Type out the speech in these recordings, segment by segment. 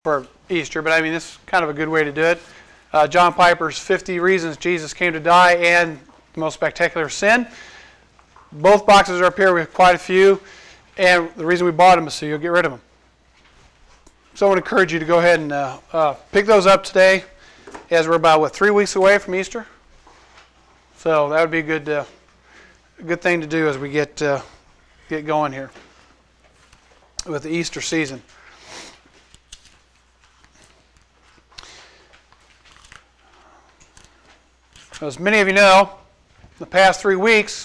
for Easter, but I mean, this is kind of a good way to do it. John Piper's 50 Reasons Jesus Came to Die and the Most Spectacular Sin. Both boxes are up here. We have quite a few. And the reason we bought them is so you'll get rid of them. So I would encourage you to go ahead and pick those up today, as we're about, 3 weeks away from Easter? So that would be a good thing to do as we get going here with the Easter season. As many of you know, the past 3 weeks,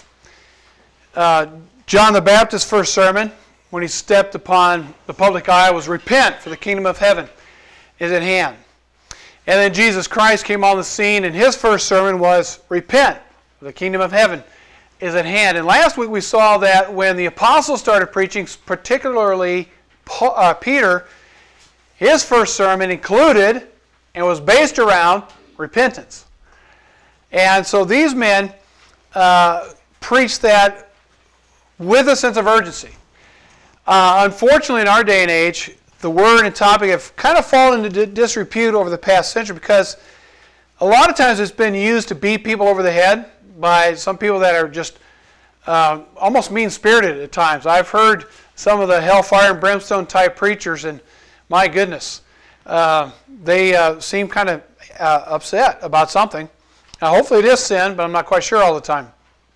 John the Baptist's first sermon, when he stepped upon the public eye, was repent, for the kingdom of heaven is at hand. And then Jesus Christ came on the scene, and his first sermon was repent, for the kingdom of heaven is at hand. And last week we saw that when the apostles started preaching, particularly Peter, his first sermon included and was based around repentance. And so these men preached that with a sense of urgency. Unfortunately, in our day and age, the word and topic have kind of fallen into disrepute over the past century because a lot of times it's been used to beat people over the head by some people that are just almost mean-spirited at times. I've heard some of the hellfire and brimstone type preachers, and my goodness, they seem kind of upset about something. Now, hopefully it is sin, but I'm not quite sure all the time.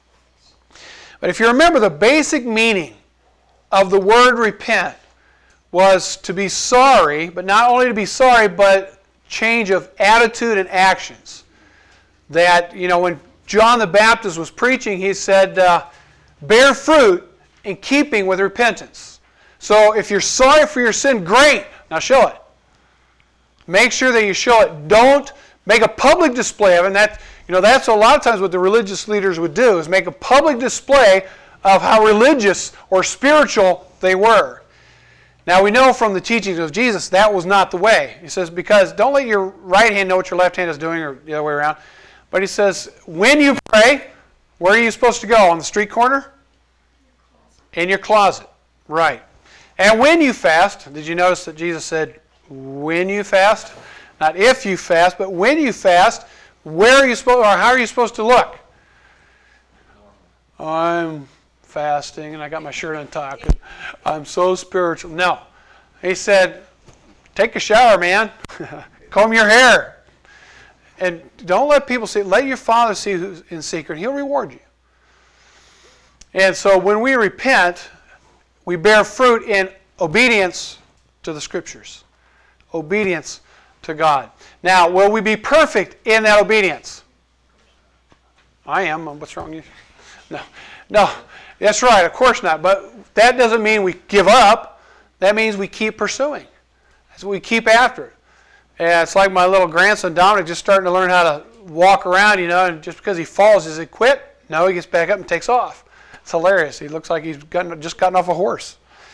But if you remember, the basic meaning of the word repent was to be sorry, but not only to be sorry, but change of attitude and actions. That, when John the Baptist was preaching, he said, bear fruit in keeping with repentance. So if you're sorry for your sin, great. Now show it. Make sure that you show it. Don't make a public display of it. And that's a lot of times what the religious leaders would do, is make a public display of how religious or spiritual they were. Now we know from the teachings of Jesus that was not the way. He says, because don't let your right hand know what your left hand is doing, or the other way around. But he says, when you pray, where are you supposed to go? On the street corner? In your closet. Right. And when you fast, did you notice that Jesus said, when you fast? Not if you fast, but when you fast, where are you supposed, or how are you supposed to look? I'm fasting and I got my shirt untucked. I'm so spiritual. No. He said, take a shower, man. Comb your hair. And don't let people see. Let your Father see who's in secret. He'll reward you. And so when we repent, we bear fruit in obedience to the Scriptures. Obedience to God. Now, will we be perfect in that obedience? I am. What's wrong with you? No. That's right. Of course not. But that doesn't mean we give up. That means we keep pursuing. That's what we keep after it. And it's like my little grandson Dominic just starting to learn how to walk around, and just because he falls, does he quit? No, he gets back up and takes off. It's hilarious. He looks like he's just gotten off a horse.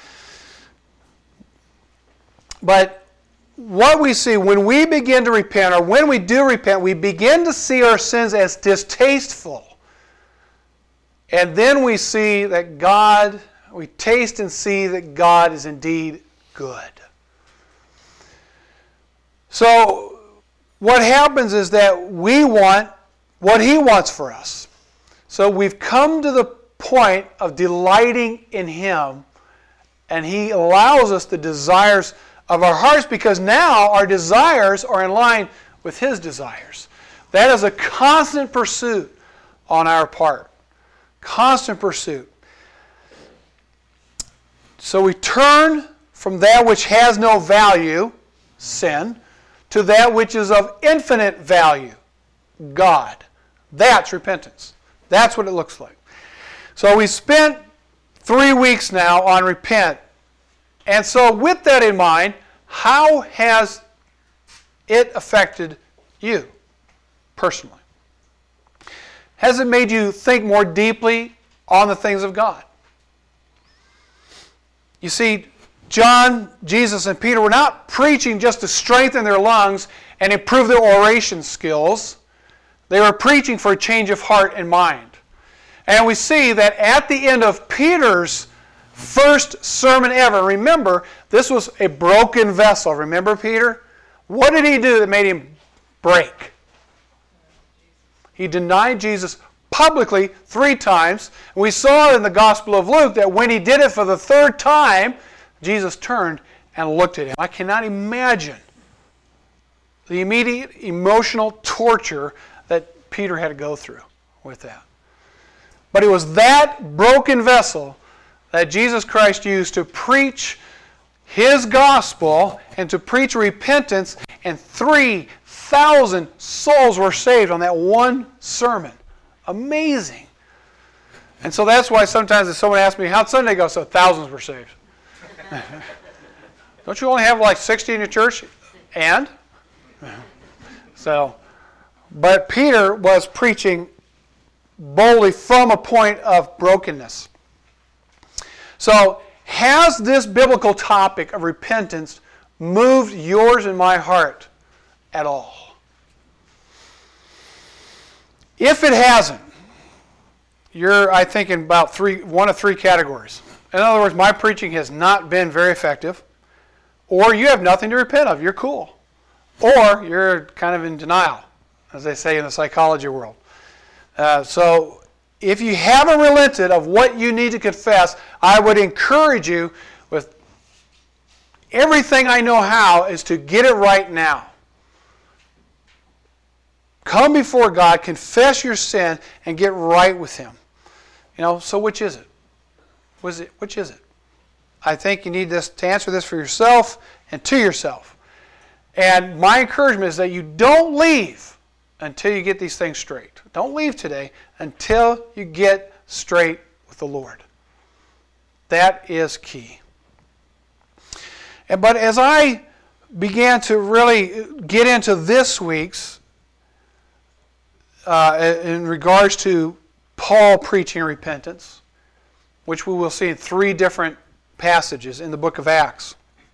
But what we see when we begin to repent, or when we do repent, we begin to see our sins as distasteful. And then we see that we taste and see that God is indeed good. So what happens is that we want what He wants for us. So we've come to the point of delighting in Him, and He allows us the desires of our hearts, because now our desires are in line with His desires. That is a constant pursuit on our part. Constant pursuit. So we turn from that which has no value, sin, to that which is of infinite value, God. That's repentance. That's what it looks like. So we spent 3 weeks now on repent. And so with that in mind, how has it affected you personally? Has it made you think more deeply on the things of God? You see, John, Jesus, and Peter were not preaching just to strengthen their lungs and improve their oration skills. They were preaching for a change of heart and mind. And we see that at the end of Peter's first sermon ever. Remember, this was a broken vessel. Remember Peter? What did he do that made him break? He denied Jesus publicly 3 times. We saw in the Gospel of Luke that when he did it for the 3rd time, Jesus turned and looked at him. I cannot imagine the immediate emotional torture that Peter had to go through with that. But it was that broken vessel that Jesus Christ used to preach His gospel and to preach repentance, and 3,000 souls were saved on that one sermon. Amazing. And so that's why sometimes if someone asks me, how'd Sunday go? So thousands were saved. Don't you only have like 60 in your church? And? But Peter was preaching boldly from a point of brokenness. So, has this biblical topic of repentance moved yours and my heart at all? If it hasn't, you're, I think, in about one of three categories. In other words, my preaching has not been very effective, or you have nothing to repent of. You're cool. Or you're kind of in denial, as they say in the psychology world. So if you haven't relented of what you need to confess, I would encourage you with everything I know how is to get it right now. Come before God, confess your sin, and get right with Him. So which is it? Which is it? I think you need to answer this for yourself and to yourself. And my encouragement is that you don't leave until you get these things straight. Don't leave today until you get straight with the Lord. That is key. But as I began to really get into this week's, in regards to Paul preaching repentance, which we will see in 3 different passages in the book of Acts,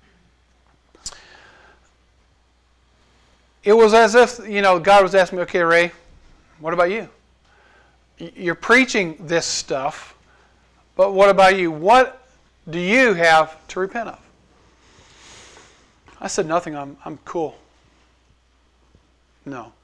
it was as if, God was asking me, okay, Ray, what about you? You're preaching this stuff, but what about you? What do you have to repent of? I said, nothing. I'm cool. No.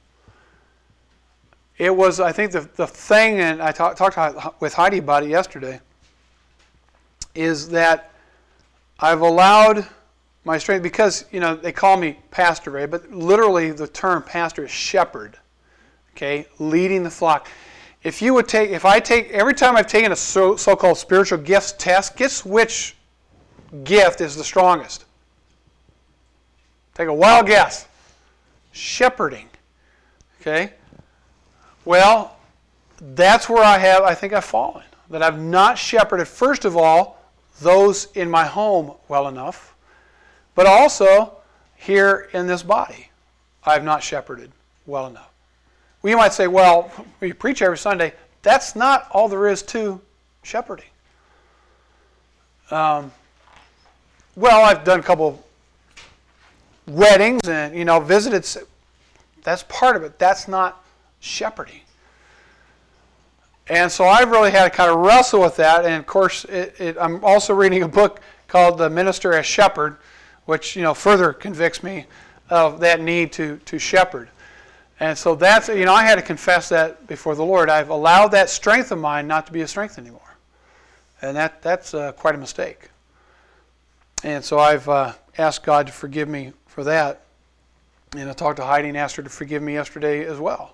It was, I think, the thing, and I talked with Heidi about it yesterday, is that I've allowed my strength, because, they call me Pastor Ray, but literally the term pastor is shepherd, okay, leading the flock. Every time I've taken a so-called spiritual gifts test, guess which gift is the strongest? Take a wild guess. Shepherding, okay? Well, that's where I think I've fallen. That I've not shepherded, first of all, those in my home well enough, but also here in this body, I've not shepherded well enough. Well, you might say, well, you preach every Sunday. That's not all there is to shepherding. Well, I've done a couple weddings and, visited. That's part of it. That's not shepherding. And so I've really had to kind of wrestle with that. And, of course, I'm also reading a book called The Minister as Shepherd, which, further convicts me of that need to shepherd. And so that's, I had to confess that before the Lord. I've allowed that strength of mine not to be a strength anymore. And that's quite a mistake. And so I've asked God to forgive me for that. And I talked to Heidi and asked her to forgive me yesterday as well.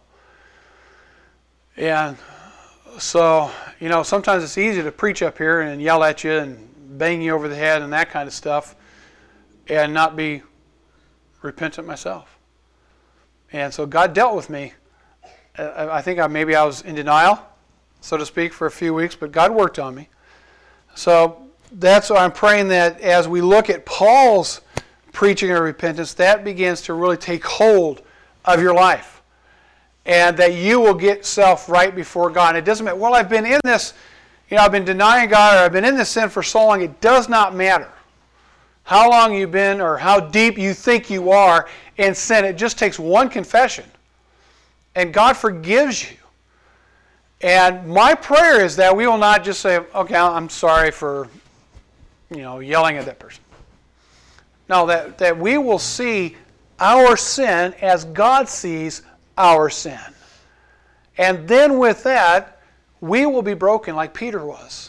And so, sometimes it's easy to preach up here and yell at you and bang you over the head and that kind of stuff and not be repentant myself. And so God dealt with me. I think maybe I was in denial, so to speak, for a few weeks, but God worked on me. So that's why I'm praying that as we look at Paul's preaching of repentance, that begins to really take hold of your life. And that you will get self right before God. It doesn't matter, well, I've been in this, I've been denying God, or I've been in this sin for so long. It does not matter how long you've been or how deep you think you are in sin. It just takes one confession. And God forgives you. And my prayer is that we will not just say, okay, I'm sorry for yelling at that person. No, that we will see our sin as God sees our sin. And then with that, we will be broken like Peter was.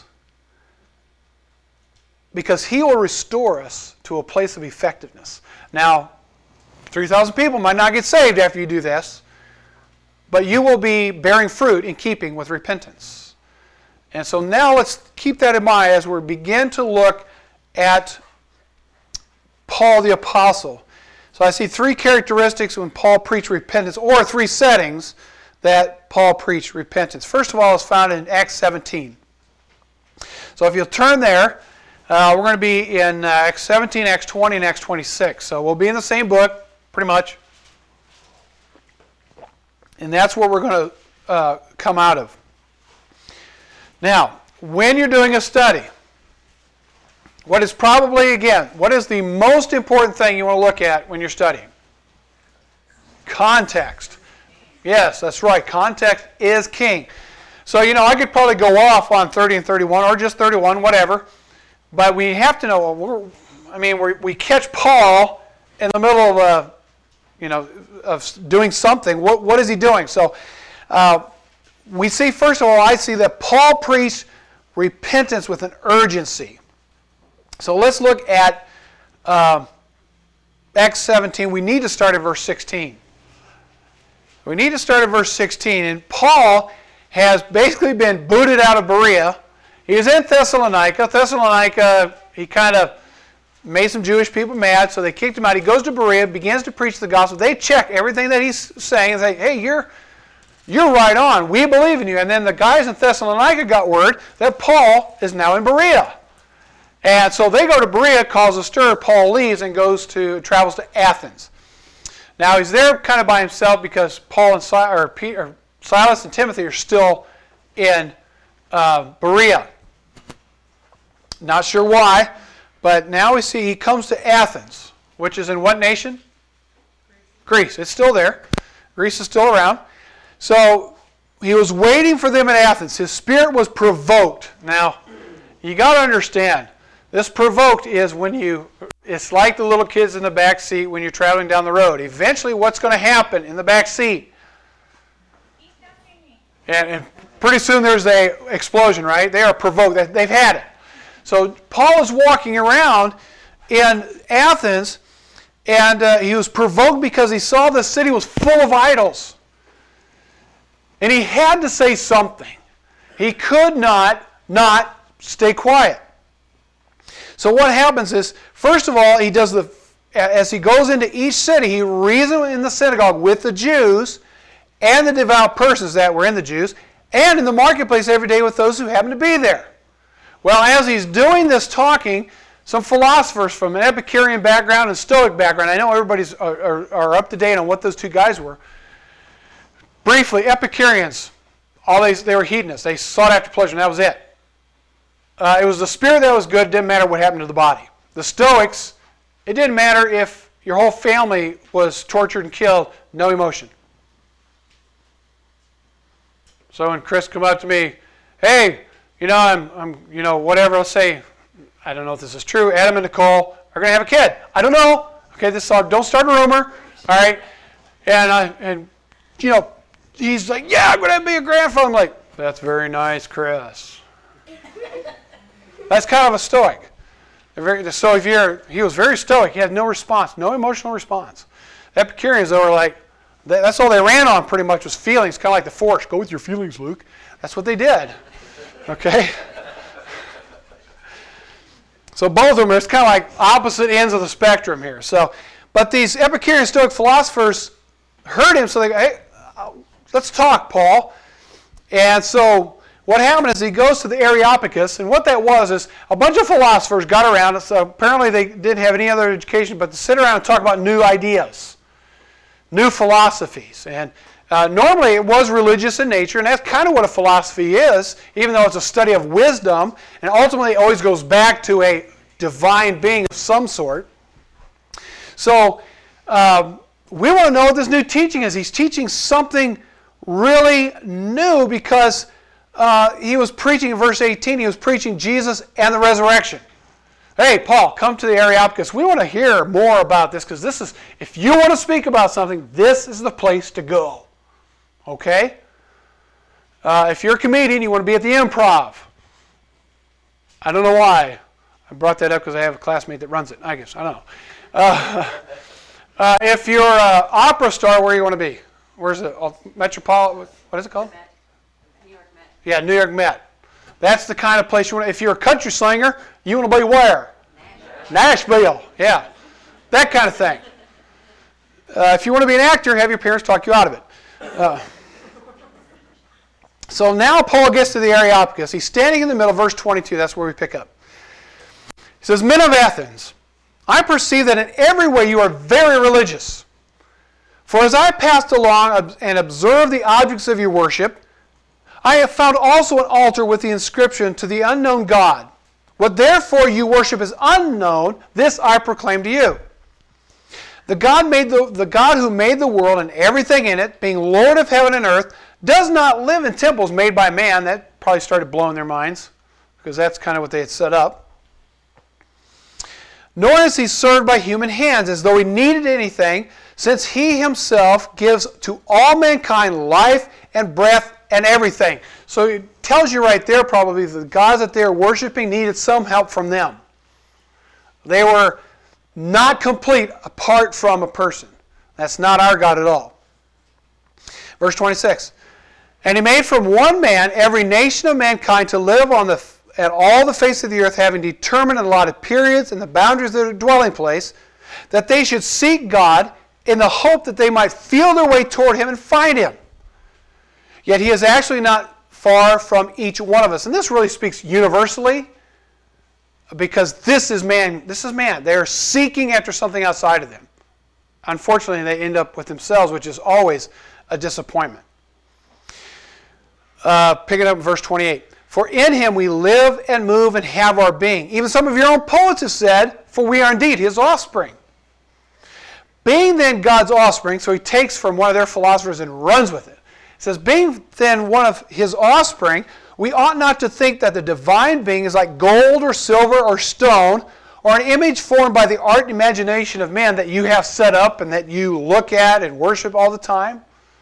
Because he will restore us to a place of effectiveness. Now, 3,000 people might not get saved after you do this, but you will be bearing fruit in keeping with repentance. And so now let's keep that in mind as we begin to look at Paul the Apostle. So I see three characteristics when Paul preached repentance, or three settings that Paul preached repentance. First of all, it's found in Acts 17. So if you'll turn there, we're going to be in Acts 17, Acts 20, and Acts 26. So we'll be in the same book, pretty much. And that's what we're going to come out of. Now, when you're doing a study, what is the most important thing you want to look at when you're studying? Context. Yes, that's right. Context is king. So, I could probably go off on 30 and 31, or just 31, whatever. But we have to know, we catch Paul in the middle of of doing something. What is he doing? So, we see, first of all, I see that Paul preached repentance with an urgency. So let's look at Acts 17. We need to start at verse 16. We need to start at verse 16. And Paul has basically been booted out of Berea. He was in Thessalonica. Thessalonica, he kind of made some Jewish people mad, so they kicked him out. He goes to Berea, begins to preach the gospel. They check everything that he's saying and say, hey, you're right on. We believe in you. And then the guys in Thessalonica got word that Paul is now in Berea. And so they go to Berea, cause a stir. Paul leaves and travels to Athens. Now he's there kind of by himself because Paul and Silas and Timothy are still in Berea. Not sure why, but now we see he comes to Athens, which is in what nation? Greece. It's still there. Greece is still around. So he was waiting for them at Athens. His spirit was provoked. Now, you got to understand, this provoked is it's like the little kids in the back seat when you're traveling down the road. Eventually, what's going to happen in the back seat? And pretty soon there's an explosion, right? They are provoked. They've had it. So Paul is walking around in Athens, and he was provoked because he saw the city was full of idols. And he had to say something. He could not stay quiet. So what happens is, first of all, as he goes into each city, he reasons in the synagogue with the Jews and the devout persons that were in the Jews, and in the marketplace every day with those who happen to be there. Well, as he's doing this talking, some philosophers from an Epicurean background and Stoic background, I know everybody's are up to date on what those two guys were. Briefly, Epicureans, they were hedonists. They sought after pleasure, and that was it. It was the spirit that was good. It didn't matter what happened to the body. The Stoics, it didn't matter if your whole family was tortured and killed, no emotion. So when Chris come up to me, hey, I'm whatever, let's say, I don't know if this is true, Adam and Nicole are going to have a kid. I don't know. Okay, don't start a rumor. All right. And he's like, yeah, I'm going to be a grandfather. I'm like, that's very nice, Chris. That's kind of a Stoic. So he was very Stoic. He had no response, no emotional response. The Epicureans, though, were like, that's all they ran on pretty much was feelings, kind of like the Force. Go with your feelings, Luke. That's what they did. Okay? So both of them, it's kind of like opposite ends of the spectrum here. But these Epicurean Stoic philosophers heard him, so they go, hey, let's talk, Paul. And so what happened is he goes to the Areopagus, and what that was is a bunch of philosophers got around. So apparently they didn't have any other education but to sit around and talk about new ideas, new philosophies. And normally it was religious in nature, and that's kind of what a philosophy is, even though it's a study of wisdom, and ultimately it always goes back to a divine being of some sort. So we want to know what this new teaching is. He's teaching something really new because he was preaching in verse 18, he was preaching Jesus and the resurrection. hey, Paul, come to the Areopagus. We want to hear more about this because this is, if you want to speak about something, this is the place to go. Okay? If you're a comedian, you want to be at the Improv. I don't know why. I brought that up because I have a classmate that runs it. I guess. I don't know. If you're an opera star, where do you want to be? Where's the Metropolitan? What is it called? New York Met. Yeah, New York Met. That's the kind of place you want to. If you're a country singer, you want to be where? Nashville. Yeah. That kind of thing. If you want to be an actor, have your parents talk you out of it. So now Paul gets to the Areopagus. He's standing in the middle, verse 22. That's where we pick up. He says, Men of Athens, I perceive that in every way you are very religious. For as I passed along and observed the objects of your worship, I have found also an altar with the inscription, To the unknown God. What therefore you worship is unknown, this I proclaim to you. The God who made the world and everything in it, being Lord of heaven and earth, does not live in temples made by man. That probably started blowing their minds, because that's kind of what they had set up. Nor is he served by human hands, as though he needed anything, since he himself gives to all mankind life and breath and everything. So it tells you right there probably that the gods that they were worshiping needed some help from them. They were not complete apart from a person. That's not our God at all. Verse 26. And he made from one man every nation of mankind to live at all the face of the earth, having determined and allotted periods and the boundaries of their dwelling place, that they should seek God in the hope that they might feel their way toward him and find him. Yet he is actually not far from each one of us. And this really speaks universally, because this is man. They are seeking after something outside of them. Unfortunately, they end up with themselves, which is always a disappointment. Picking up in verse 28. For in him we live and move and have our being. Even some of your own poets have said, for we are indeed his offspring. Being then God's offspring, so he takes from one of their philosophers and runs with it. It says, being then one of his offspring, we ought not to think that the divine being is like gold or silver or stone, or an image formed by the art and imagination of man that you have set up and that you look at and worship all the time.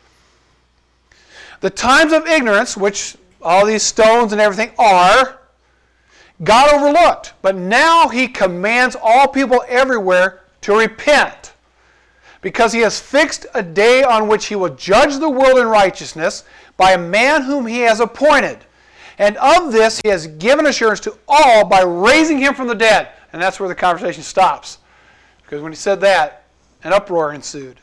The times of ignorance, which all these stones and everything are, God overlooked. But now he commands all people everywhere to repent, because he has fixed a day on which he will judge the world in righteousness by a man whom he has appointed. And of this he has given assurance to all by raising him from the dead. And that's where the conversation stops. Because when he said that, an uproar ensued.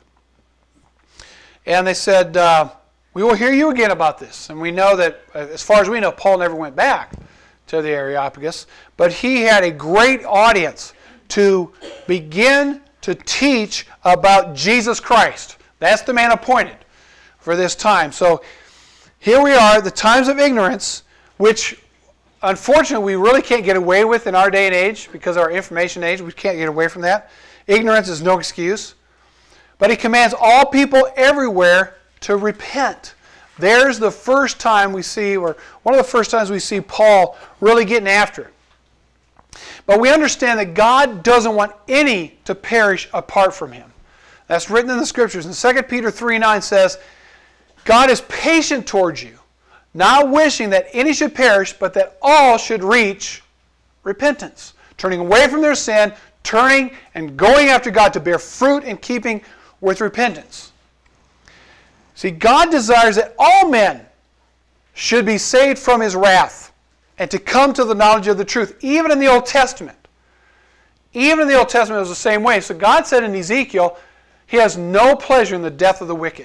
And they said, we will hear you again about this. And we know that, as far as we know, Paul never went back to the Areopagus. But he had a great audience to begin to teach about Jesus Christ. That's the man appointed for this time. So here we are, the times of ignorance, which unfortunately we really can't get away with in our day and age because of our information age. We can't get away from that. Ignorance is no excuse. But he commands all people everywhere to repent. There's the first time we see, or one of the first times we see Paul really getting after it. But we understand that God doesn't want any to perish apart from him. That's written in the Scriptures. And 2 Peter 3:9 says, God is patient towards you, not wishing that any should perish, but that all should reach repentance. Turning away from their sin, turning and going after God to bear fruit in keeping with repentance. See, God desires that all men should be saved from his wrath and to come to the knowledge of the truth, even in the Old Testament. Even in the Old Testament it was the same way. So God said in Ezekiel, he has no pleasure in the death of the wicked.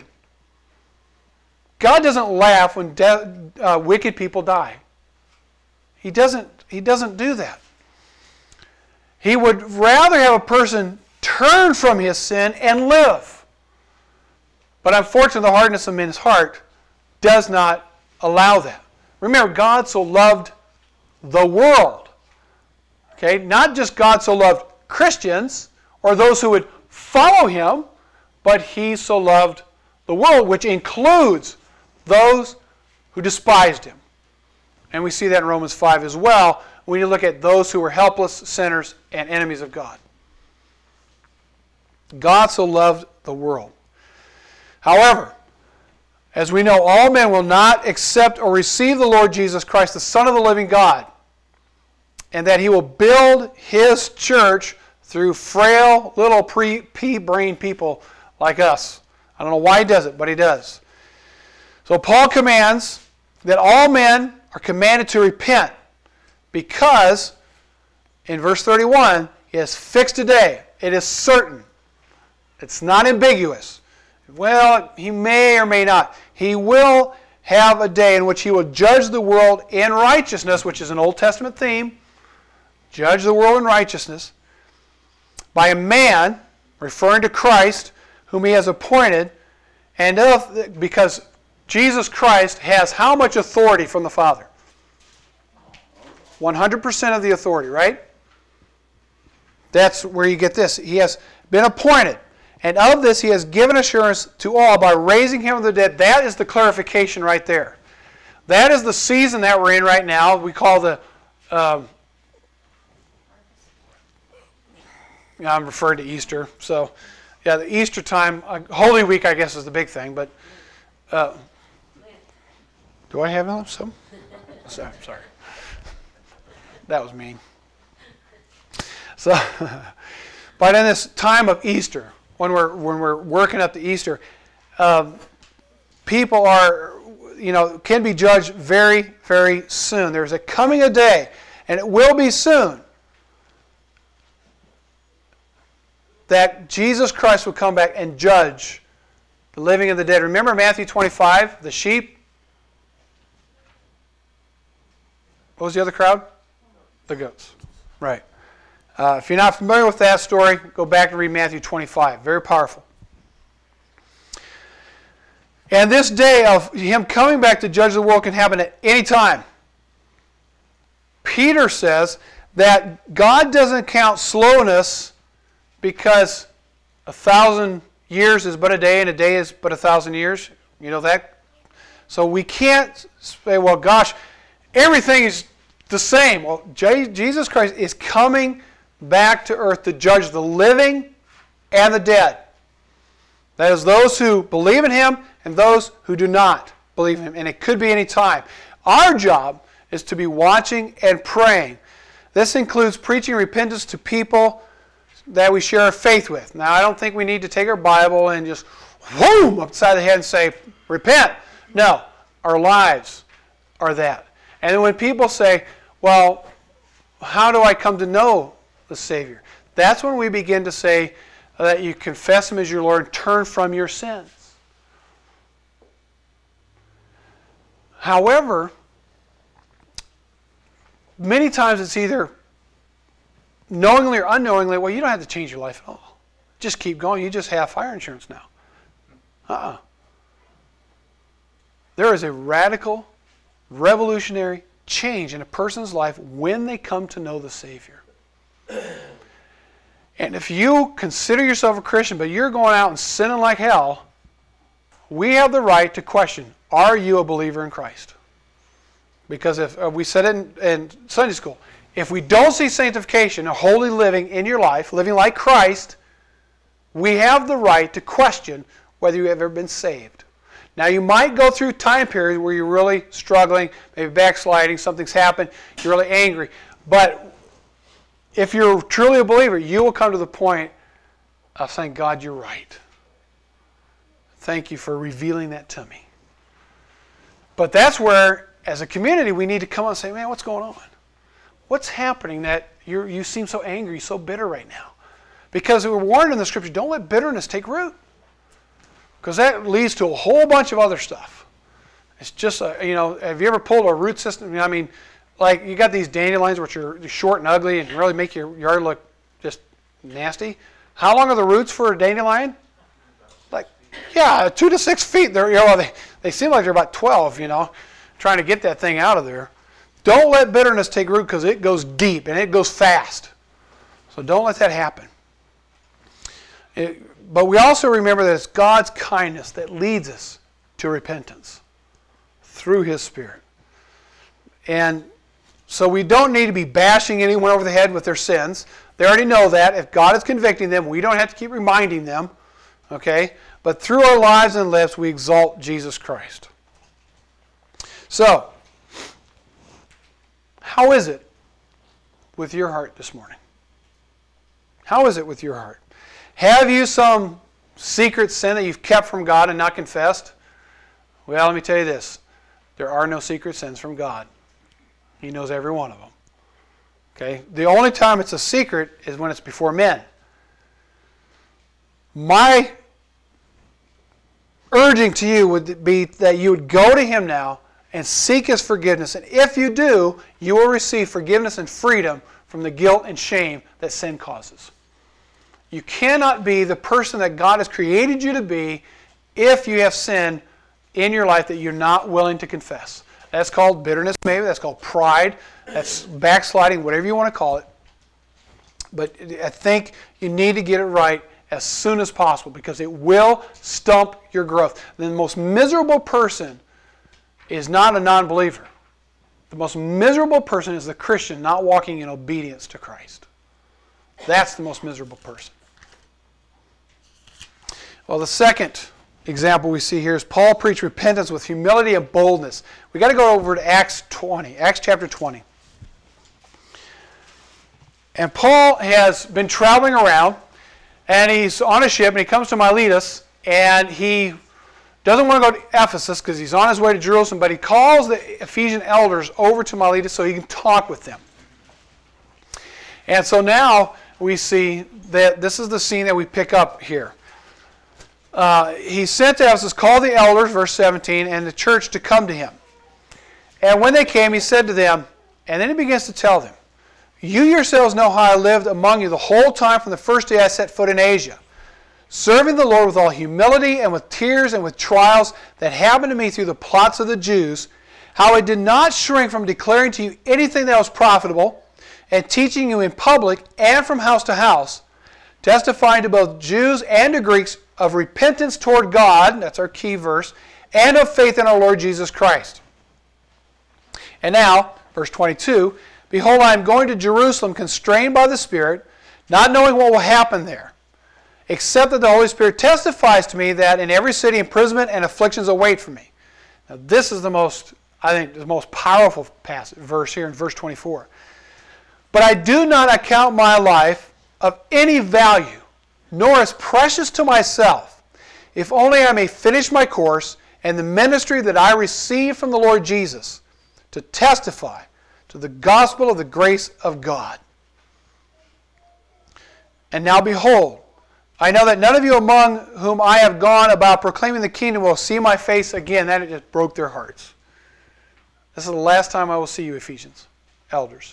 God doesn't laugh when wicked people die. He doesn't do that. He would rather have a person turn from his sin and live. But unfortunately, the hardness of men's heart does not allow that. Remember, God so loved the world. Okay? Not just God so loved Christians or those who would follow him, but he so loved the world, which includes those who despised him. And we see that in Romans 5 as well, We need to look at those who were helpless, sinners, and enemies of God. God so loved the world. However, as we know, all men will not accept or receive the Lord Jesus Christ, the Son of the living God, and that He will build His church through frail, little pea-brained people like us. I don't know why He does it, but He does. So Paul commands that all men are commanded to repent because, in verse 31, He has fixed a day. It is certain. It's not ambiguous. Well, He may or may not. He will have a day in which He will judge the world in righteousness, which is an Old Testament theme. Judge the world in righteousness by a man, referring to Christ, whom He has appointed, and because Jesus Christ has how much authority from the Father? 100% of the authority, right? That's where you get this. He has been appointed. And of this He has given assurance to all by raising Him from the dead. That is the clarification right there. That is the season that we're in right now. We call the... I'm referring to Easter. So, yeah, the Easter time. Holy Week, I guess, is the big thing. But do I have some? Sorry. That was mean. So, but in this time of Easter, when we're working up to Easter, people are, can be judged very, very soon. There's a coming a day, and it will be soon, that Jesus Christ will come back and judge the living and the dead. Remember Matthew 25, the sheep? What was the other crowd? The goats. Right. If you're not familiar with that story, go back and read Matthew 25. Very powerful. And this day of Him coming back to judge the world can happen at any time. Peter says that God doesn't count slowness because 1,000 years is but a day and a day is but 1,000 years. You know that? So we can't say, well, gosh, everything is the same. Well, Jesus Christ is coming back to earth to judge the living and the dead. That is those who believe in Him and those who do not believe in Him. And it could be any time. Our job is to be watching and praying. This includes preaching repentance to people that we share our faith with. Now, I don't think we need to take our Bible and just whoom upside the head and say, repent. No, our lives are that. And when people say, well, how do I come to know the Savior? That's when we begin to say that you confess Him as your Lord and turn from your sins. However, many times it's either knowingly or unknowingly, well, you don't have to change your life at all. Just keep going. You just have fire insurance now. There is a radical, revolutionary change in a person's life when they come to know the Savior. And if you consider yourself a Christian, but you're going out and sinning like hell, we have the right to question, are you a believer in Christ? Because if we said it in Sunday school, if we don't see sanctification, a holy living in your life, living like Christ, we have the right to question whether you have ever been saved. Now, you might go through time periods where you're really struggling, maybe backsliding, something's happened, you're really angry. But if you're truly a believer, you will come to the point of saying, God, you're right. Thank you for revealing that to me. But that's where, as a community, we need to come on and say, man, what's going on? What's happening that you seem so angry, so bitter right now? Because we're warned in the Scripture, don't let bitterness take root. Because that leads to a whole bunch of other stuff. It's just, have you ever pulled a root system? I mean, like you got these dandelions which are short and ugly and really make your yard look just nasty. How long are the roots for a dandelion? Like, 2 to 6 feet. They seem like they're about 12, trying to get that thing out of there. Don't let bitterness take root because it goes deep and it goes fast. So don't let that happen. But we also remember that it's God's kindness that leads us to repentance through His Spirit. And So we don't need to be bashing anyone over the head with their sins. They already know that. If God is convicting them, we don't have to keep reminding them. Okay? But through our lives and lips, we exalt Jesus Christ. So, how is it with your heart this morning? How is it with your heart? Have you some secret sin that you've kept from God and not confessed? Well, let me tell you this. There are no secret sins from God. He knows every one of them. Okay? The only time it's a secret is when it's before men. My urging to you would be that you would go to Him now and seek His forgiveness. And if you do, you will receive forgiveness and freedom from the guilt and shame that sin causes. You cannot be the person that God has created you to be if you have sin in your life that you're not willing to confess. That's called bitterness maybe. That's called pride. That's backsliding, whatever you want to call it. But I think you need to get it right as soon as possible because it will stump your growth. The most miserable person is not a non-believer. The most miserable person is the Christian not walking in obedience to Christ. That's the most miserable person. Well, the second example we see here is Paul preached repentance with humility and boldness. We've got to go over to Acts 20, Acts chapter 20. And Paul has been traveling around, and he's on a ship, and he comes to Miletus, and he doesn't want to go to Ephesus because he's on his way to Jerusalem, but he calls the Ephesian elders over to Miletus so he can talk with them. And so now we see that this is the scene that we pick up here. He sent to Ephesus, called the elders, verse 17, and the church to come to him. And when they came, he said to them, and then he begins to tell them, you yourselves know how I lived among you the whole time from the first day I set foot in Asia, serving the Lord with all humility and with tears and with trials that happened to me through the plots of the Jews, how I did not shrink from declaring to you anything that was profitable, and teaching you in public and from house to house, testifying to both Jews and to Greeks of repentance toward God, that's our key verse, and of faith in our Lord Jesus Christ. And now, verse 22, behold, I am going to Jerusalem constrained by the Spirit, not knowing what will happen there, except that the Holy Spirit testifies to me that in every city imprisonment and afflictions await for me. Now this is the most powerful verse here in verse 24. But I do not account my life of any value, nor as precious to myself, if only I may finish my course and the ministry that I received from the Lord Jesus, to testify to the gospel of the grace of God. And now behold, I know that none of you among whom I have gone about proclaiming the kingdom will see my face again. That just broke their hearts. This is the last time I will see you, Ephesians, elders.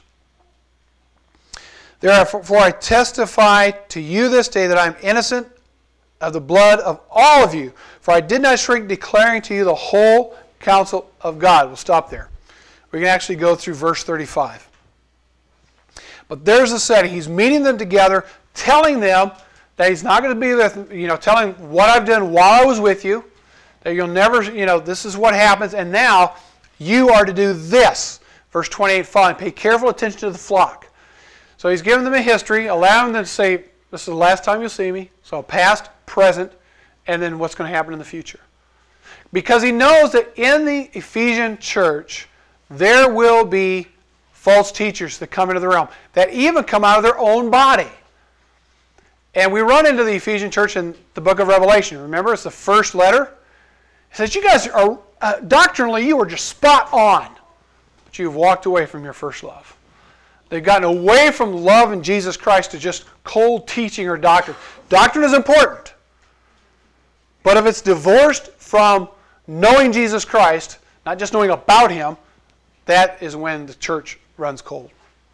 Therefore I testify to you this day that I am innocent of the blood of all of you, for I did not shrink declaring to you the whole counsel of God. We'll stop there. We can actually go through verse 35. But there's the setting. He's meeting them together, telling them that he's not going to be there, telling what I've done while I was with you, that you'll never, this is what happens, and now you are to do this. Verse 28 following, pay careful attention to the flock. So he's giving them a history, allowing them to say, this is the last time you'll see me. So past, present, and then what's going to happen in the future. Because he knows that in the Ephesian church, there will be false teachers that come into the realm, that even come out of their own body. And we run into the Ephesian church in the book of Revelation. Remember, it's the first letter. It says, you guys are, doctrinally, you are just spot on. But you've walked away from your first love. They've gotten away from love in Jesus Christ to just cold teaching or doctrine. Doctrine is important. But if it's divorced from knowing Jesus Christ, not just knowing about Him, that is when the church runs cold.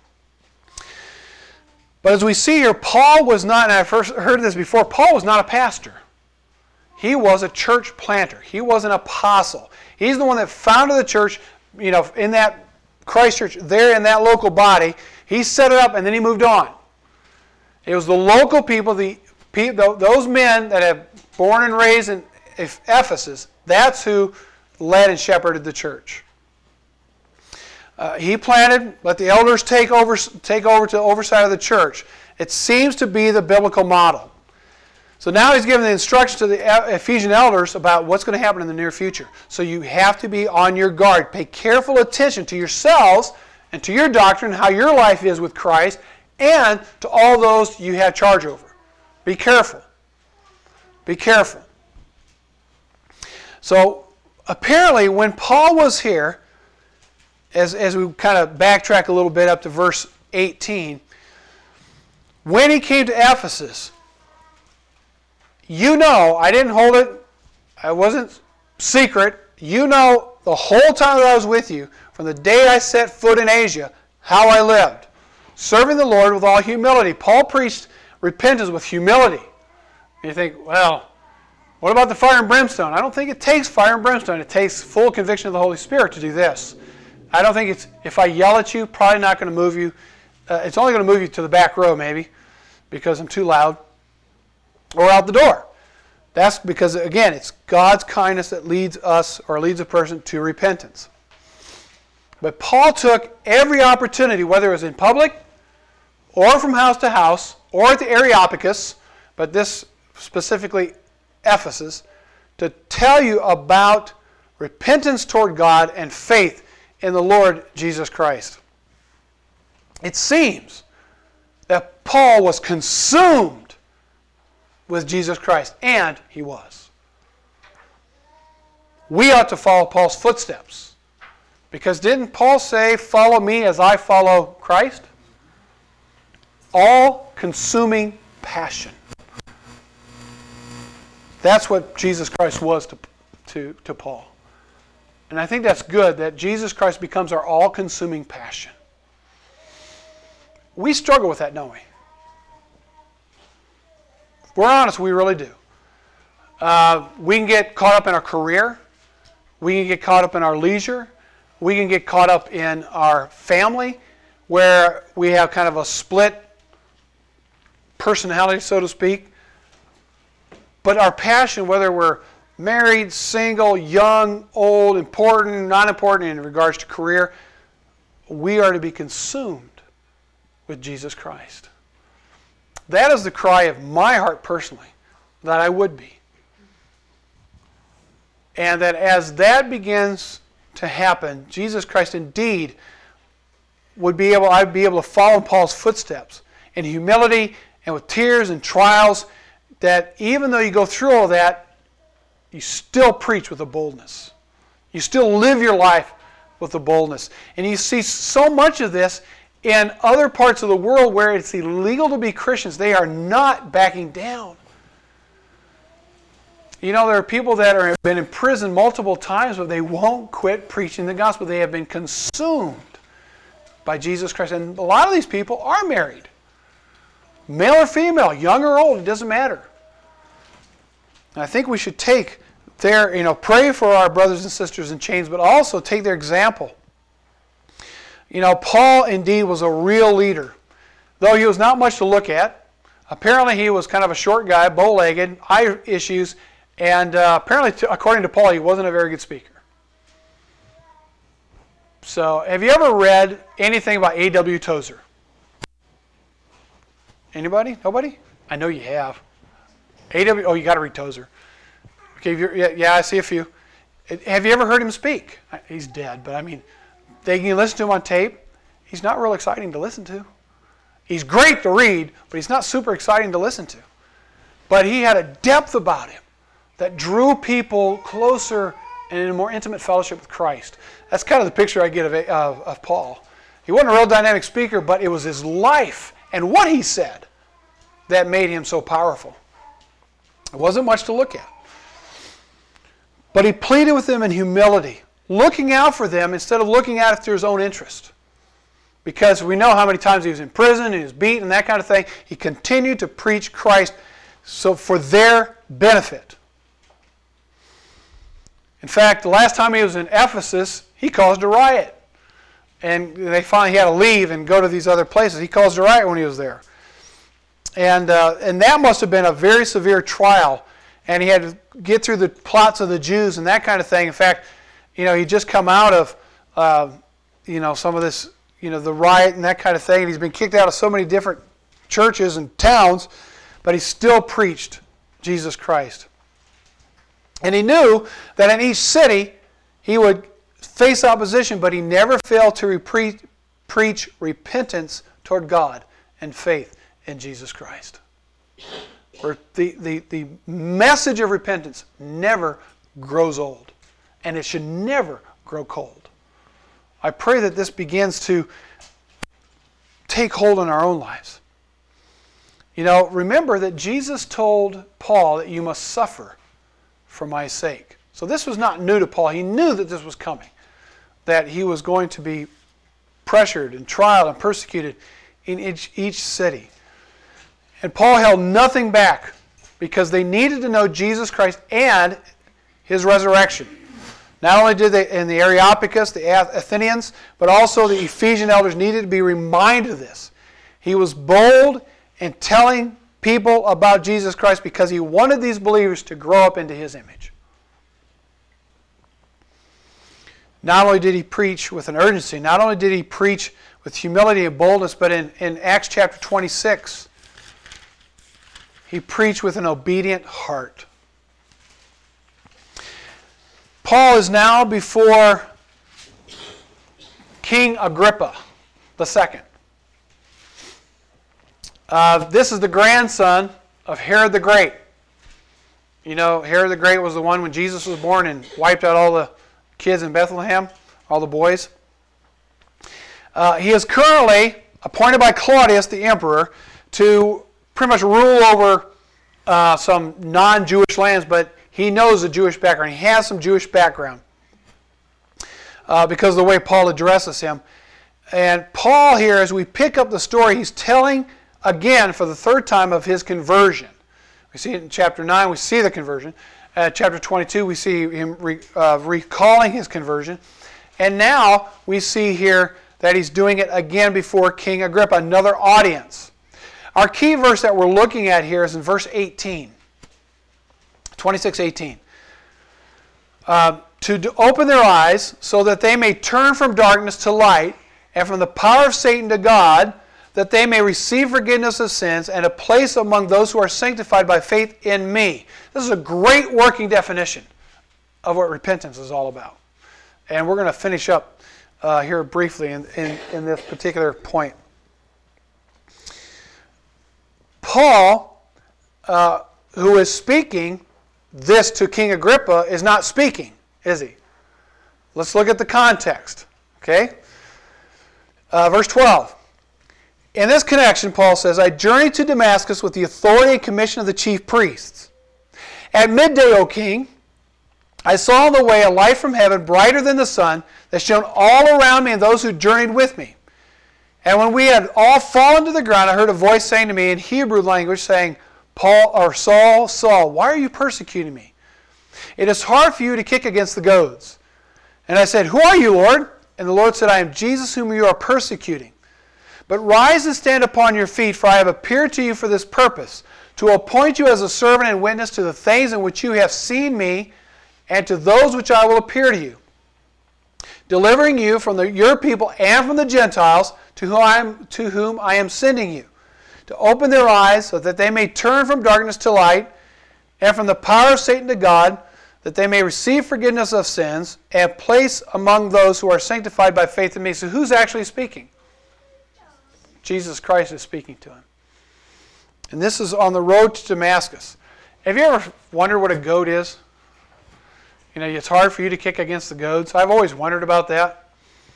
But as we see here, Paul was not, and I've heard this before, Paul was not a pastor. He was a church planter. He was an apostle. He's the one that founded the church, in that Christ church, there in that local body. He set it up and then he moved on. It was the local people, those men that have born and raised in Ephesus, that's who led and shepherded the church. He planted, let the elders take over to the oversight of the church. It seems to be the biblical model. So now he's giving the instructions to the Ephesian elders about what's going to happen in the near future. So you have to be on your guard. Pay careful attention to yourselves and to your doctrine, how your life is with Christ, and to all those you have charge over. Be careful. Be careful. So apparently when Paul was here, as we kind of backtrack a little bit up to verse 18, when he came to Ephesus, you know, I didn't hold it, I wasn't secret, you know the whole time that I was with you, from the day I set foot in Asia, how I lived, serving the Lord with all humility. Paul preached repentance with humility. And you think, well, what about the fire and brimstone? I don't think it takes fire and brimstone. It takes full conviction of the Holy Spirit to do this. I don't think if I yell at you, probably not going to move you. It's only going to move you to the back row maybe because I'm too loud, or out the door. That's because, again, it's God's kindness that leads us or leads a person to repentance. But Paul took every opportunity, whether it was in public or from house to house or at the Areopagus, but this specifically Ephesus, to tell you about repentance toward God and faith in the Lord Jesus Christ. It seems that Paul was consumed with Jesus Christ, and he was. We ought to follow Paul's footsteps, because didn't Paul say, "Follow me as I follow Christ"? All-consuming passion. That's what Jesus Christ was to Paul. And I think that's good, that Jesus Christ becomes our all-consuming passion. We struggle with that, don't we? If we're honest, we really do. We can get caught up in our career. We can get caught up in our leisure. We can get caught up in our family, where we have kind of a split personality, so to speak. But our passion, whether we're married, single, young, old, important, not important in regards to career, we are to be consumed with Jesus Christ. That is the cry of my heart personally, that I would be. And that as that begins to happen, Jesus Christ indeed I'd be able to follow in Paul's footsteps in humility and with tears and trials, that even though you go through all that, you still preach with a boldness. You still live your life with a boldness. And you see so much of this in other parts of the world where it's illegal to be Christians. They are not backing down. You know, there are people that have been in prison multiple times, but they won't quit preaching the gospel. They have been consumed by Jesus Christ. And a lot of these people are married. Male or female, young or old, it doesn't matter. And I think we should take pray for our brothers and sisters in chains, but also take their example. You know, Paul indeed was a real leader. Though he was not much to look at. Apparently he was kind of a short guy, bow-legged, eye issues, and apparently, according to Paul, he wasn't a very good speaker. So, have you ever read anything about A.W. Tozer? Anybody? Nobody? I know you have. Oh, you got to read Tozer. Okay, yeah, I see a few. Have you ever heard him speak? He's dead, but I mean, they can listen to him on tape. He's not real exciting to listen to. He's great to read, but he's not super exciting to listen to. But he had a depth about him that drew people closer and in a more intimate fellowship with Christ. That's kind of the picture I get of Paul. He wasn't a real dynamic speaker, but it was his life and what he said that made him so powerful. It wasn't much to look at. But he pleaded with them in humility, looking out for them instead of looking at it through his own interest. Because we know how many times he was in prison and he was beaten and that kind of thing. He continued to preach Christ for their benefit. In fact, the last time he was in Ephesus, he caused a riot. And they finally had to leave and go to these other places. He caused a riot when he was there. And that must have been a very severe trial. And he had to get through the plots of the Jews and that kind of thing. In fact, he'd just come out of, some of this, the riot and that kind of thing. And he's been kicked out of so many different churches and towns, but he still preached Jesus Christ. And he knew that in each city he would face opposition, but he never failed to preach repentance toward God and faith in Jesus Christ. Where the message of repentance never grows old, and it should never grow cold. I pray that this begins to take hold in our own lives. Remember that Jesus told Paul that you must suffer for my sake. So this was not new to Paul. He knew that this was coming, that he was going to be pressured and trialed and persecuted in each city. And Paul held nothing back because they needed to know Jesus Christ and his resurrection. Not only did they in the Areopagus, the Athenians, but also the Ephesian elders needed to be reminded of this. He was bold in telling people about Jesus Christ because he wanted these believers to grow up into his image. Not only did he preach with an urgency, not only did he preach with humility and boldness, but in Acts chapter 26, he preached with an obedient heart. Paul is now before King Agrippa II. This is the grandson of Herod the Great. Herod the Great was the one when Jesus was born and wiped out all the kids in Bethlehem, all the boys. He is currently appointed by Claudius, the emperor, to pretty much rule over some non-Jewish lands, but he knows the Jewish background. He has some Jewish background because of the way Paul addresses him. And Paul here, as we pick up the story, he's telling again for the third time of his conversion. We see it in chapter 9, we see the conversion. Chapter 22, we see him recalling his conversion. And now we see here that he's doing it again before King Agrippa, another audience. Our key verse that we're looking at here is in verse 18. 26:18. To open their eyes so that they may turn from darkness to light and from the power of Satan to God, that they may receive forgiveness of sins and a place among those who are sanctified by faith in me. This is a great working definition of what repentance is all about. And we're going to finish up here briefly in this particular point. Paul, who is speaking this to King Agrippa, is not speaking, is he? Let's look at the context. Okay? Verse 12. In this connection, Paul says, I journeyed to Damascus with the authority and commission of the chief priests. At midday, O king, I saw on the way a light from heaven, brighter than the sun, that shone all around me and those who journeyed with me. And when we had all fallen to the ground, I heard a voice saying to me in Hebrew language, saying, Saul, Saul, why are you persecuting me? It is hard for you to kick against the goads. And I said, who are you, Lord? And the Lord said, I am Jesus whom you are persecuting. But rise and stand upon your feet, for I have appeared to you for this purpose, to appoint you as a servant and witness to the things in which you have seen me, and to those which I will appear to you, delivering you from your people and from the Gentiles to whom I am sending you, to open their eyes so that they may turn from darkness to light, and from the power of Satan to God, that they may receive forgiveness of sins, and place among those who are sanctified by faith in me. So who's actually speaking? Jesus Christ is speaking to him. And this is on the road to Damascus. Have you ever wondered what a goad is? It's hard for you to kick against the goads. I've always wondered about that.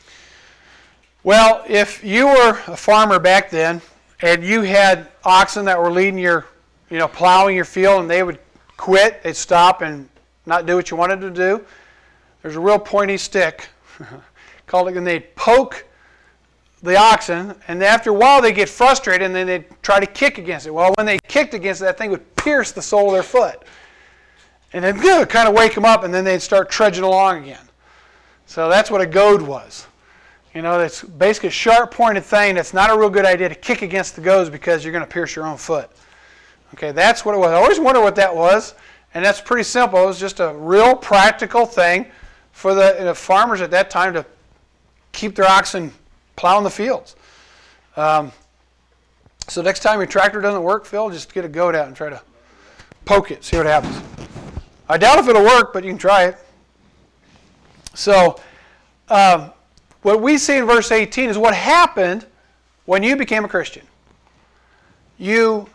Well, if you were a farmer back then, and you had oxen that were leading your, plowing your field, and they would quit, they'd stop and not do what you wanted to do, there's a real pointy stick called it, and they'd poke the oxen, and after a while they get frustrated, and then they'd try to kick against it. Well, when they kicked against it, that thing would pierce the sole of their foot. And then kind of wake them up, and then they'd start trudging along again. So that's what a goad was. It's basically a sharp-pointed thing that's not a real good idea to kick against the goads because you're going to pierce your own foot. Okay, that's what it was. I always wondered what that was, and that's pretty simple. It was just a real practical thing for the farmers at that time to keep their oxen plowing the fields. So next time your tractor doesn't work, Phil, just get a goat out and try to poke it, see what happens. I doubt if it'll work, but you can try it. So what we see in verse 18 is what happened when you became a Christian. You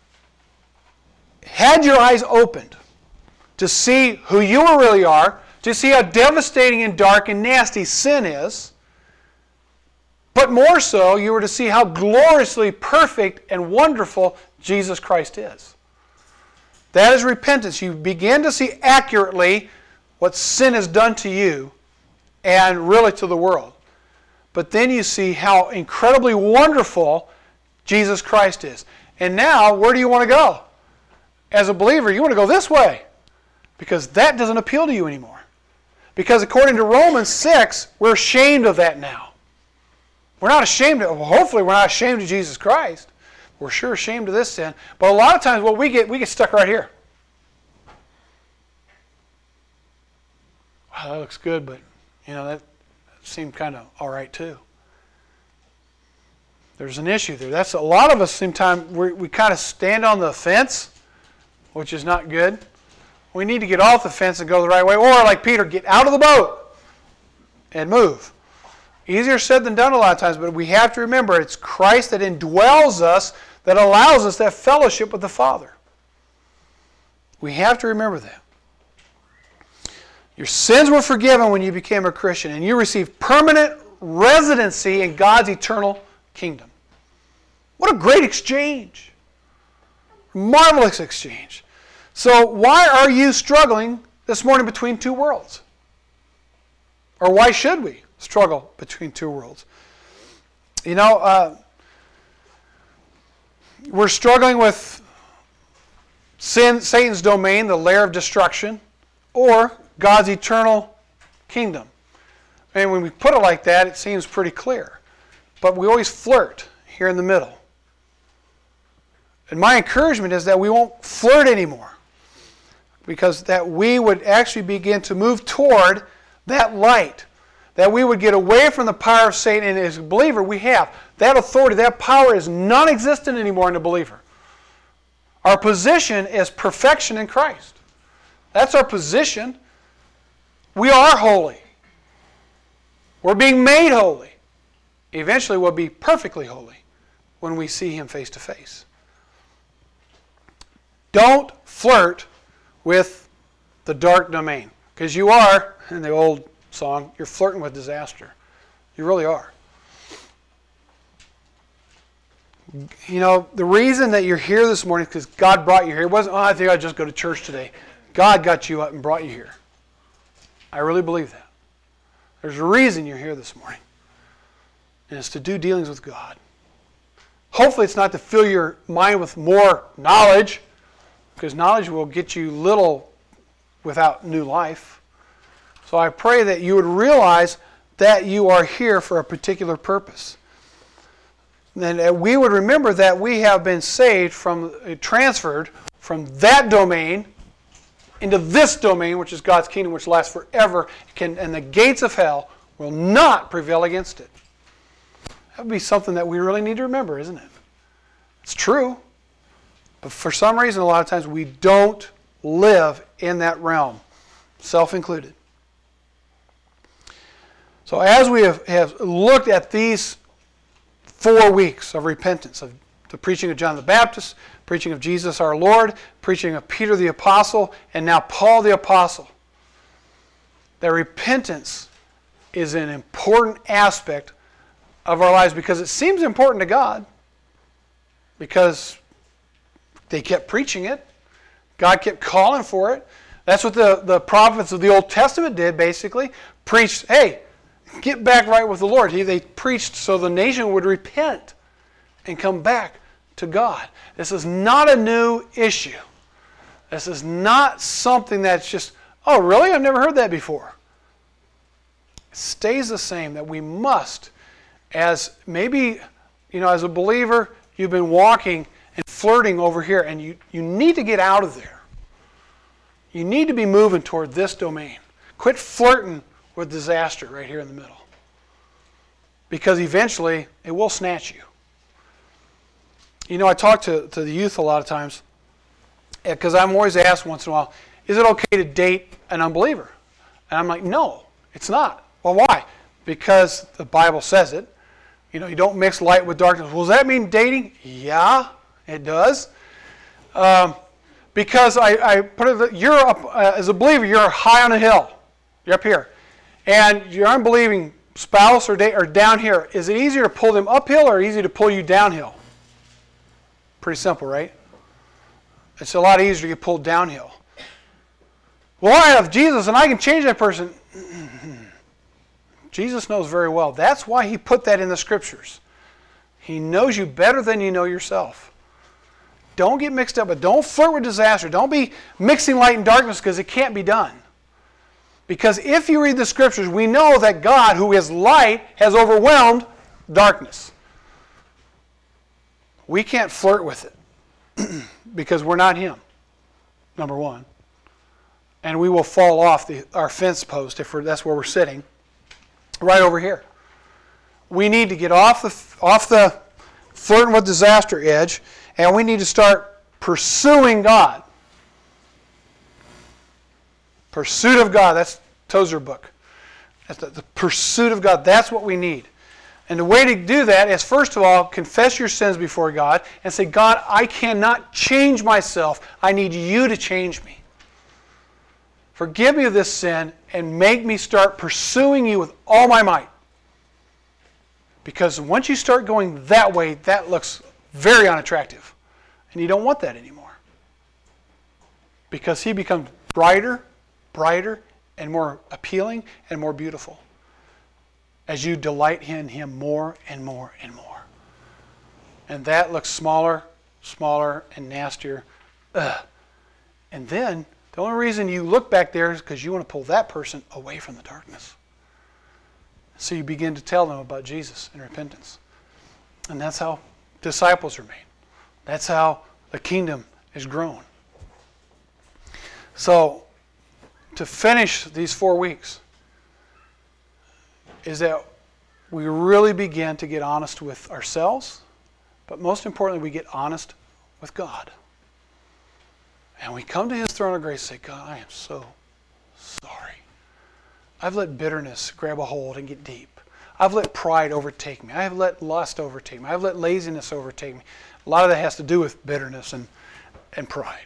had your eyes opened to see who you really are, to see how devastating and dark and nasty sin is, but more so, you were to see how gloriously perfect and wonderful Jesus Christ is. That is repentance. You begin to see accurately what sin has done to you and really to the world. But then you see how incredibly wonderful Jesus Christ is. And now, where do you want to go? As a believer, you want to go this way, because that doesn't appeal to you anymore. Because according to Romans 6, we're ashamed of that now. We're not ashamed of, well, hopefully we're not ashamed of Jesus Christ. We're sure ashamed of this sin. But a lot of times what we get stuck right here. Wow, that looks good, but that seemed kind of all right too. There's an issue there. That's a lot of us sometimes we kind of stand on the fence, which is not good. We need to get off the fence and go the right way. Or like Peter, get out of the boat and move. Easier said than done a lot of times, but we have to remember it's Christ that indwells us, that allows us that fellowship with the Father. We have to remember that. Your sins were forgiven when you became a Christian, and you received permanent residency in God's eternal kingdom. What a great exchange. Marvelous exchange. So why are you struggling this morning between two worlds? Or why should we struggle between two worlds? We're struggling with sin, Satan's domain, the lair of destruction, or God's eternal kingdom. And when we put it like that, it seems pretty clear. But we always flirt here in the middle. And my encouragement is that we won't flirt anymore, because that we would actually begin to move toward that light, that we would get away from the power of Satan. And as a believer, we have that authority, that power is non-existent anymore in the believer. Our position is perfection in Christ. That's our position. We are holy. We're being made holy. Eventually we'll be perfectly holy when we see Him face to face. Don't flirt with the dark domain, because you are, in the old song, you're flirting with disaster. You really are. The reason that you're here this morning is because God brought you here. It wasn't, I think I'd just go to church today. God got you up and brought you here. I really believe that. There's a reason you're here this morning. And it's to do dealings with God. Hopefully it's not to fill your mind with more knowledge, because knowledge will get you little without new life. So I pray that you would realize that you are here for a particular purpose. And we would remember that we have been saved transferred from that domain into this domain, which is God's kingdom, which lasts forever, and the gates of hell will not prevail against it. That would be something that we really need to remember, isn't it? It's true, but for some reason, a lot of times we don't live in that realm, self included. So as we have looked at these 4 weeks of repentance, of the preaching of John the Baptist, preaching of Jesus our Lord, preaching of Peter the Apostle, and now Paul the Apostle, that repentance is an important aspect of our lives, because it seems important to God, because they kept preaching it. God kept calling for it. That's what the prophets of the Old Testament did, basically. Preached, hey, get back right with the Lord. They preached so the nation would repent and come back to God. This is not a new issue. This is not something that's just, oh, really? I've never heard that before. It stays the same, that we must, as maybe, as a believer, you've been walking and flirting over here, and you need to get out of there. You need to be moving toward this domain. Quit flirting with disaster right here in the middle. because eventually it will snatch you. You know, I talk to the youth a lot of times, because I'm always asked once in a while, is it okay to date an unbeliever? And I'm like, no, it's not. Well, why? Because the Bible says it. You know, you don't mix light with darkness. Well, does that mean dating? Yeah, it does. Because I put it, you're up, as a believer, you're high on a hill. You're up here. And your unbelieving spouse or down here, is it easier to pull them uphill or easier to pull you downhill? Pretty simple, right? It's a lot easier to get pulled downhill. Well, I have Jesus and I can change that person. Jesus knows very well. That's why he put that in the scriptures. He knows you better than you know yourself. Don't get mixed up, but don't flirt with disaster. Don't be mixing light and darkness, because it can't be done. Because if you read the scriptures, we know that God, who is light, has overwhelmed darkness. We can't flirt with it because we're not him, number one. And we will fall off our fence post if that's where we're sitting, right over here. We need to get off the flirting with disaster edge, and we need to start pursuing God. Pursuit of God. That's Tozer book. That's the pursuit of God. That's what we need. And the way to do that is, first of all, confess your sins before God and say, God, I cannot change myself. I need you to change me. Forgive me of this sin and make me start pursuing you with all my might. Because once you start going that way, that looks very unattractive. And you don't want that anymore. Because he becomes brighter, and more appealing and more beautiful as you delight in him more and more and more. And that looks smaller, and nastier. Ugh. And then, the only reason you look back there is because you want to pull that person away from the darkness. So you begin to tell them about Jesus and repentance. And that's how disciples are made. That's how the kingdom is grown. So, to finish these 4 weeks is that we really begin to get honest with ourselves, but most importantly, we get honest with God. And we come to his throne of grace and say, God, I am so sorry. I've let bitterness grab a hold and get deep. I've let pride overtake me. I've let lust overtake me. I've let laziness overtake me. A lot of that has to do with bitterness and pride.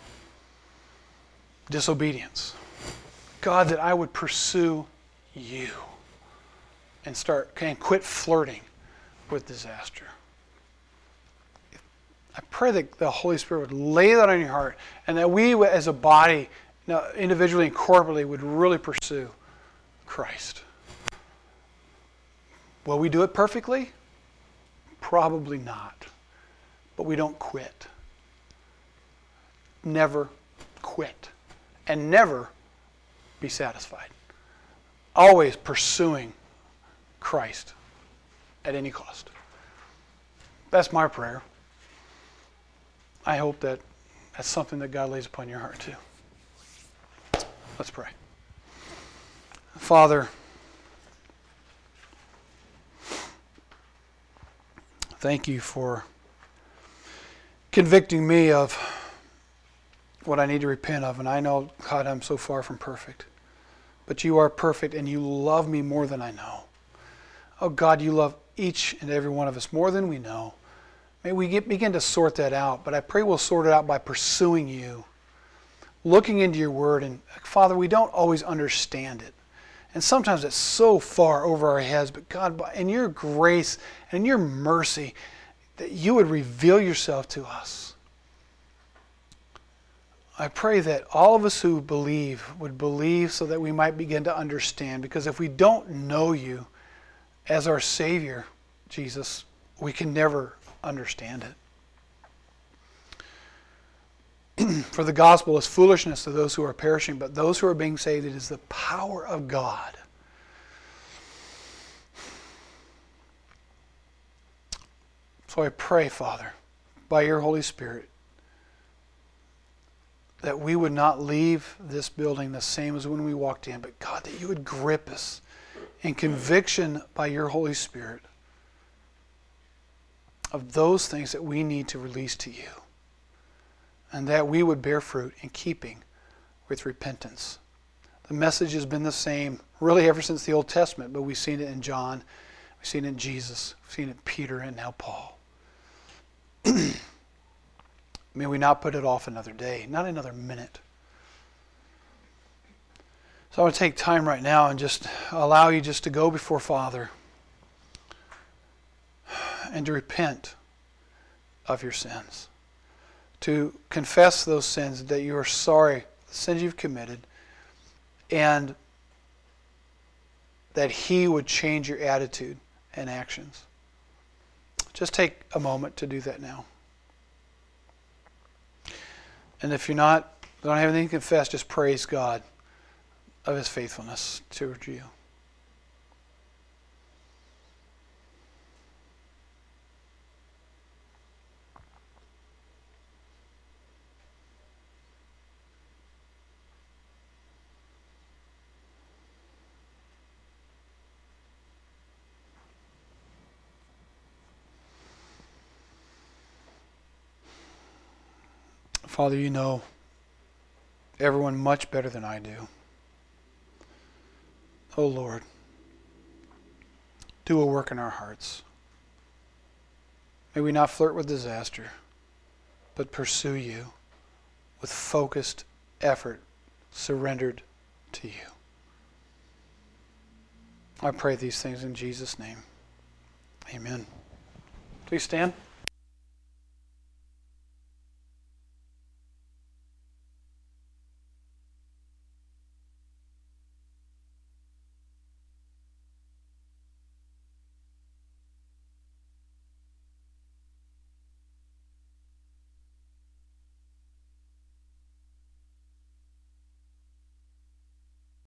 Disobedience. God, that I would pursue you and quit flirting with disaster. I pray that the Holy Spirit would lay that on your heart, and that we as a body, individually and corporately, would really pursue Christ. Will we do it perfectly? Probably not. But we don't quit. Never quit. And never be satisfied. Always pursuing Christ at any cost. That's my prayer. I hope that that's something that God lays upon your heart too. Let's pray. Father, thank you for convicting me of what I need to repent of. And I know, God, I'm so far from perfect. But you are perfect, and you love me more than I know. Oh, God, you love each and every one of us more than we know. May we begin to sort that out. But I pray we'll sort it out by pursuing you, looking into your word. And, Father, we don't always understand it. And sometimes it's so far over our heads. But, God, in your grace and in your mercy, that you would reveal yourself to us. I pray that all of us who believe would believe so that we might begin to understand. Because if we don't know you as our Savior, Jesus, we can never understand it. For the gospel is foolishness to those who are perishing, but those who are being saved, it is the power of God. So I pray, Father, by your Holy Spirit, that we would not leave this building the same as when we walked in, but God, that you would grip us and conviction by your Holy Spirit of those things that we need to release to you, and that we would bear fruit in keeping with repentance. The message has been the same really ever since the Old Testament, but we've seen it in John, we've seen it in Jesus, we've seen it in Peter, and now Paul. May we not put it off another day, not another minute. So I want to take time right now and just allow you just to go before Father and to repent of your sins. To confess those sins, that you are sorry, the sins you've committed, and that He would change your attitude and actions. Just take a moment to do that now. And if you're don't have anything to confess, just praise God of His faithfulness toward you. Father, you know everyone much better than I do. Oh Lord, do a work in our hearts. May we not flirt with disaster, but pursue you with focused effort, surrendered to you. I pray these things in Jesus' name. Amen. Please stand.